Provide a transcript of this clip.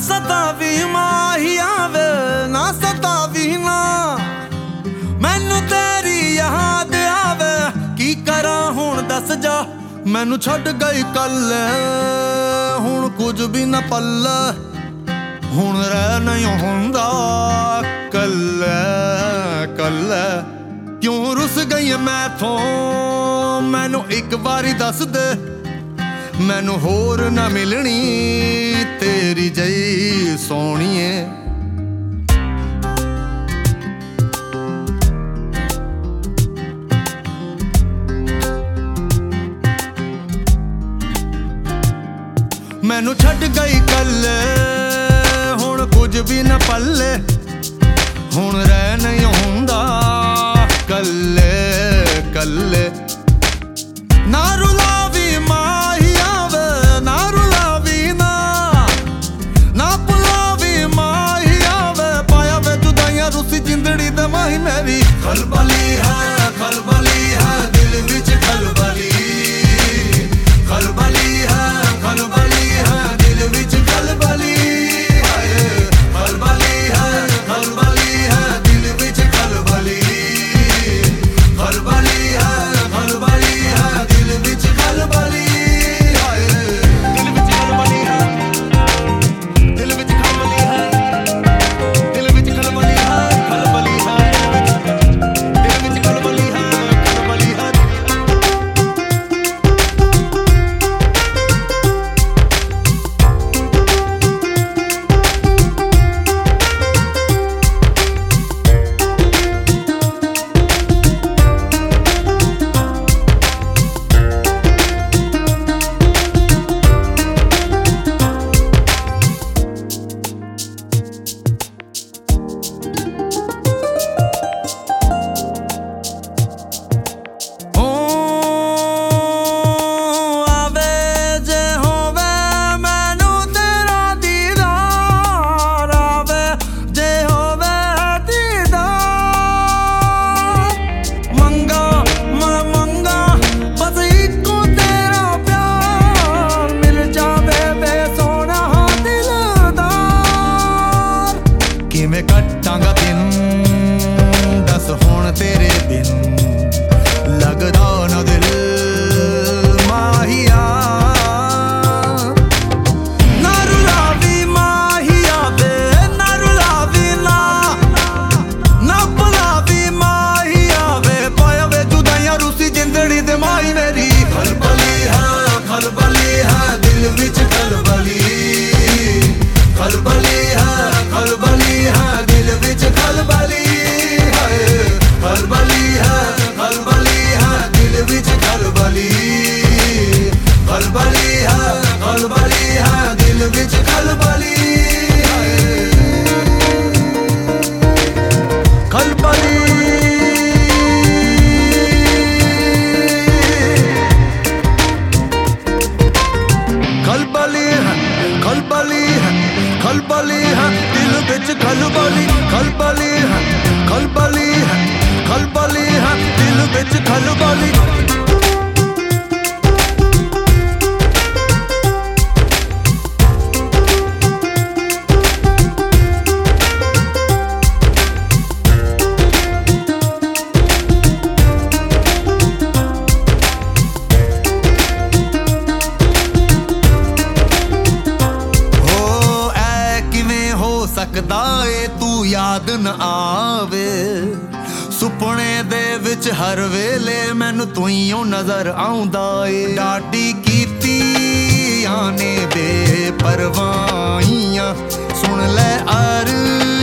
सतावी माहिया वे ना सतावी ना, मैनू तेरी याद आवे की करा हुण दस जा। मैनू छड्ड गई कल हुण कुछ भी न पल्ले, हुण रह नहीं हुंदा कल्ले कल्ले। क्यों रुस गई मैथों मैनू एक बारी दस दे, मैनू होर ना मिलनी तेरी जई सोहणीए। मैनू छड्ड गई कल हुण कुछ भी न पल्ले, हुण रह नहीं हुंदा कल्ले कल्ले। ना रुलावी माहिया वे ना रुलावी ना, ना पुलावी माहिया वे पाया वे जुदाइयां रुसी जिंदड़ी दे माही मेरी। खलबली है दिल विच खलबली, खलबली है दिल विच खलबली, खलबली है दिल विच खलबली, खलबली है दिल विच खलबली, दिल विच खलबली है, दिल विच खलबली है, दिल विच खलबली है, खलबली है, दिल विच खलबली है, खलबली है। किवें कट्टांगा दिन दस हुण तेरे बिन, लगदा ना दिल माहिया। ना रुलावी माहिया वे ना रुलावी ना, ना बुलावी माहिया वे पाया वे जुदाइयां रुसी जिंदड़ी दे माही मेरी। खलबली है दिल विच खलबली, खलबली है दिल विच खलबली, खलबली है दिल विच खलबली, खलबली है दिल विच खलबली, खलबली। खलबली है दिल विच खलबली, खलबली है दिल विच खलबली। सकदा ए तू याद न आवे, सुपने दे विच हर वेले मैनू तुइयों नजर आउंदा ए। डाटी कीती आने बेपरवाहियां सुन ले अर